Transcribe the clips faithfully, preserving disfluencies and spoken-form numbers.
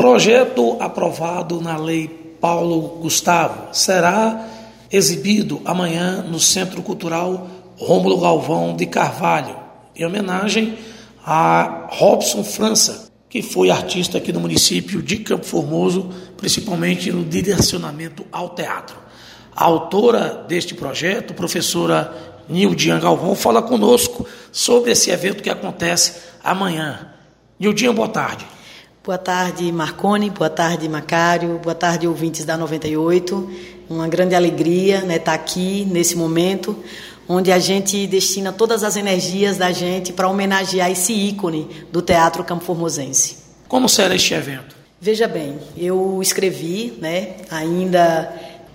Projeto aprovado na Lei Paulo Gustavo será exibido amanhã no Centro Cultural Rômulo Galvão de Carvalho, em homenagem a Robson França, que foi artista aqui no município de Campo Formoso, principalmente no direcionamento ao teatro. A autora deste projeto, professora Nildian Galvão, fala conosco sobre esse evento que acontece amanhã. Nildian, boa tarde. Boa tarde, Marconi, boa tarde, Macário, boa tarde, ouvintes da noventa e oito. Uma grande alegria, né, estar aqui nesse momento, onde a gente destina todas as energias da gente para homenagear esse ícone do teatro campoformosense. Como será este evento? Veja bem, eu escrevi, né, ainda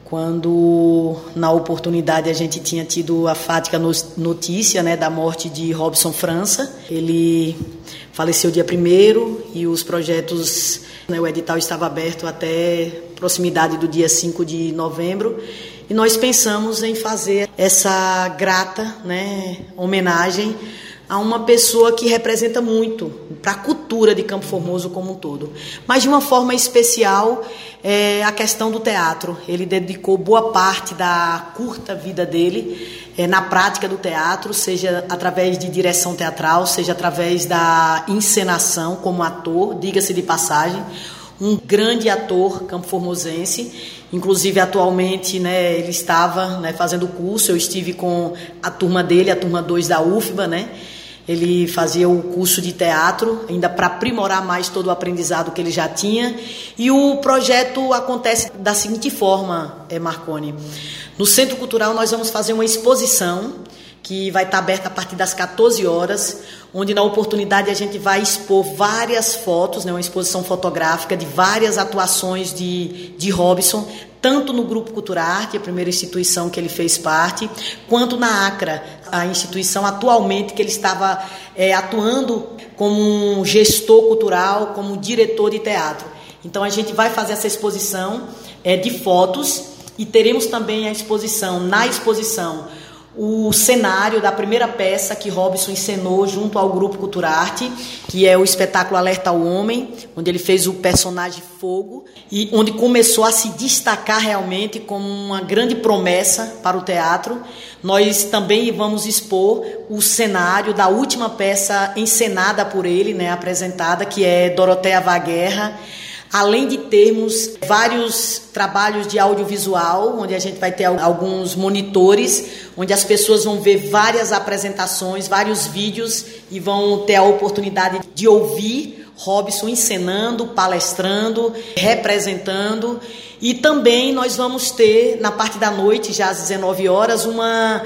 quando na oportunidade a gente tinha tido a fática notícia, né, da morte de Robson França. Ele faleceu dia primeiro e os projetos, né, o edital estava aberto até proximidade do dia cinco de novembro. E nós pensamos em fazer essa grata, né, homenagem a uma pessoa que representa muito para a cultura de Campo Formoso como um todo. Mas de uma forma especial, é, a questão do teatro. Ele dedicou boa parte da curta vida dele é, na prática do teatro, seja através de direção teatral, seja através da encenação como ator, diga-se de passagem. Um grande ator campoformosense, inclusive atualmente, né, ele estava, né, fazendo curso, eu estive com a turma dele, a turma dois da U F B A, né, ele fazia o curso de teatro, ainda para aprimorar mais todo o aprendizado que ele já tinha, e o projeto acontece da seguinte forma, é, Marconi. No Centro Cultural nós vamos fazer uma exposição que vai estar aberta a partir das quatorze horas, onde na oportunidade a gente vai expor várias fotos, né, uma exposição fotográfica de várias atuações de, de Robson, tanto no Grupo Culturarte, a primeira instituição que ele fez parte, quanto na ACRA, a instituição atualmente que ele estava é, atuando como um gestor cultural, como diretor de teatro. Então a gente vai fazer essa exposição é, de fotos e teremos também a exposição, na exposição, o cenário da primeira peça que Robson encenou junto ao Grupo Culturarte, que é o espetáculo Alerta ao Homem, onde ele fez o personagem Fogo, e onde começou a se destacar realmente como uma grande promessa para o teatro. Nós também vamos expor o cenário da última peça encenada por ele, né, apresentada, que é Doroteia Vaguerra, além de termos vários trabalhos de audiovisual, onde a gente vai ter alguns monitores, onde as pessoas vão ver várias apresentações, vários vídeos e vão ter a oportunidade de ouvir Robson encenando, palestrando, representando. E também nós vamos ter, na parte da noite, já às dezenove horas, uma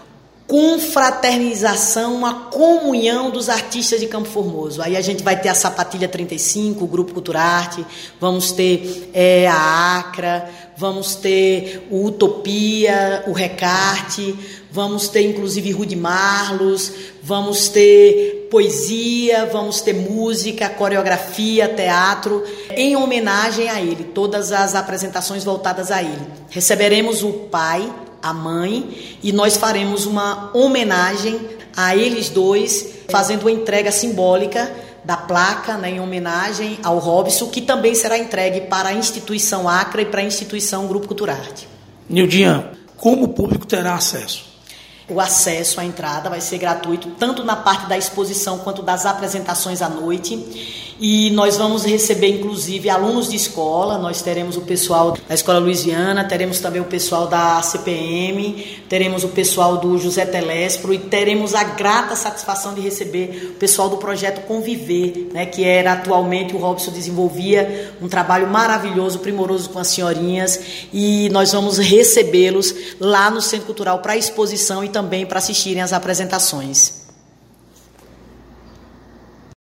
confraternização, uma comunhão dos artistas de Campo Formoso. Aí a gente vai ter a Sapatilha trinta e cinco, o Grupo Culturarte, vamos ter é, a ACRA, vamos ter o Utopia, o Recarte, vamos ter inclusive Rude Marlos, vamos ter poesia, vamos ter música, coreografia, teatro, em homenagem a ele, todas as apresentações voltadas a ele. Receberemos o pai, a mãe, e nós faremos uma homenagem a eles dois, fazendo uma entrega simbólica da placa, né, em homenagem ao Robson, que também será entregue para a instituição ACRA e para a instituição Grupo Culturarte. Nildian, como o público terá acesso? O acesso à entrada vai ser gratuito, tanto na parte da exposição quanto das apresentações à noite. E nós vamos receber, inclusive, alunos de escola. Nós teremos o pessoal da Escola Luiz Viana, teremos também o pessoal da C P M, teremos o pessoal do José Telespro e teremos a grata satisfação de receber o pessoal do projeto Conviver, né, que era atualmente o Robson desenvolvia um trabalho maravilhoso, primoroso com as senhorinhas, e nós vamos recebê-los lá no Centro Cultural para exposição e também para assistirem às apresentações.